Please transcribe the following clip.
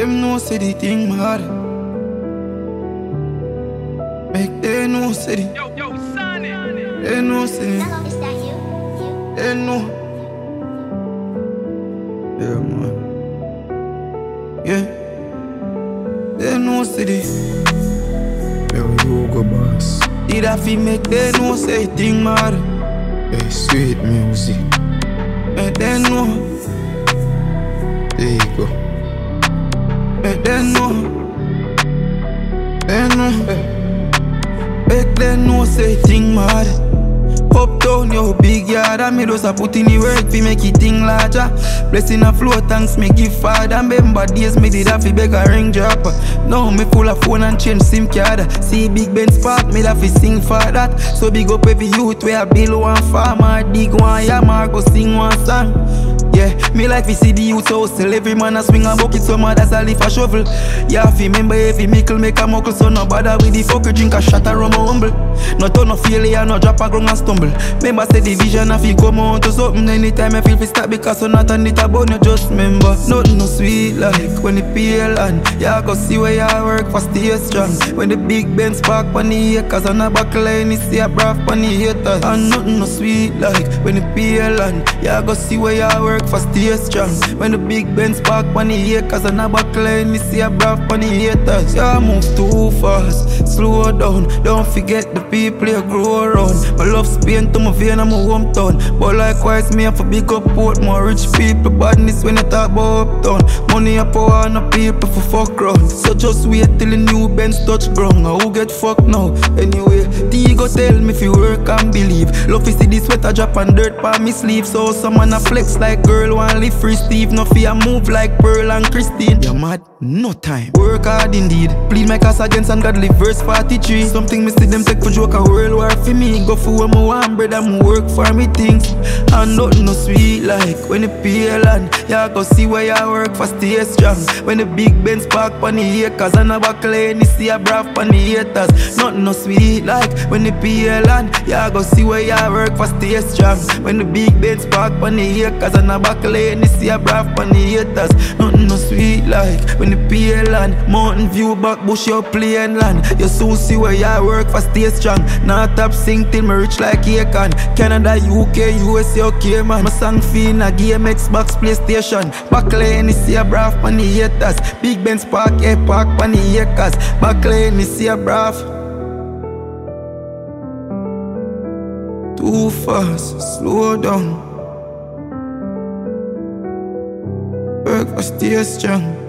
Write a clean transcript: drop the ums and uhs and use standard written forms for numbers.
them know say the thing mad. Make they know say the. Yo, Sonny. They know say the. Is that you? They know. Yeah, man. Yeah. They know say the. Yo, Hugo Boss. Did I feel make they know say the thing mad? Hey, sweet music. Make they know. There you go. Make they know. They know. Make they know say the thing mad. Up down your big yard and me just a put in the work fi make it thing larger. Blessing a flow, thanks me give father. Remember days me did have fi beg a ring dropper. Now me full of phone and change SIM card. See Big Ben spark, me da fi sing for that. So big up every youth where I build one farmer, dig one yammer, go sing one song. Yeah, me like fi see the youth hustle. Every man a swing a bucket, some others a lift a shovel. Yeah, fi remember every mickle make a muckle. So no bother with the fuck, drink a shot a rum a humble. No turn no failure, no drop a ground and stumble. Remember say the vision a fi come out to something. Anytime I feel fi stop because so not on it about you just remember. Nothing no sweet like when it pale and yeah, go see where you work for stay strong. When the Big Ben spark pon the acres and a buckle and you see a braff pon the haters. And nothing no sweet like when it pale and yeah, go see where you work for stay strong. When the Big Ben spark pon the acres and a buckle and you see a braff pon the haters. Yeah, move too fast, slow down. Don't forget the people you grow around. I love Spain to my vein and my hometown. But likewise me have a big up port. More rich people badness when you talk about uptown. Money up power and the people for fuck round. So just wait till the new Benz touch ground. Who get fucked now? Anyway, T go tell me if you work and believe. Love is see the sweat a drop and dirt pa me sleeve. So some man a flex like girl want live free Steve. No fear move like Pearl and Christine. You mad? No time. Work hard indeed. Plead my cause against ungodly verse 43. Something me see them take for joke a world war for me. Go for what I want, brother, me work for me things. And nothing no sweet like when it pale and yeah, go see where you work for stay strong. When the Big Ben spark pon the acres and a buckle and you see a braff pon the haters. Nothing no sweet like when it pale and yeah, go see where you work for stay strong. When the Big Ben spark pon the acres and a buckle and you see a braff pon the haters. Nothing no sweet like when it pale and Mountain View back bush your plain land. You soon see where you work for stay strong. Not top sing till me rich like Akon. Canada, UK, USA, okay man. My song feel a game, Xbox, PlayStation. Back lane, you see a braff pon the haters. Big Ben spark, yeah, park pon the acres. Back lane, you see a braff. Too fast, slow down. Work for stay strong.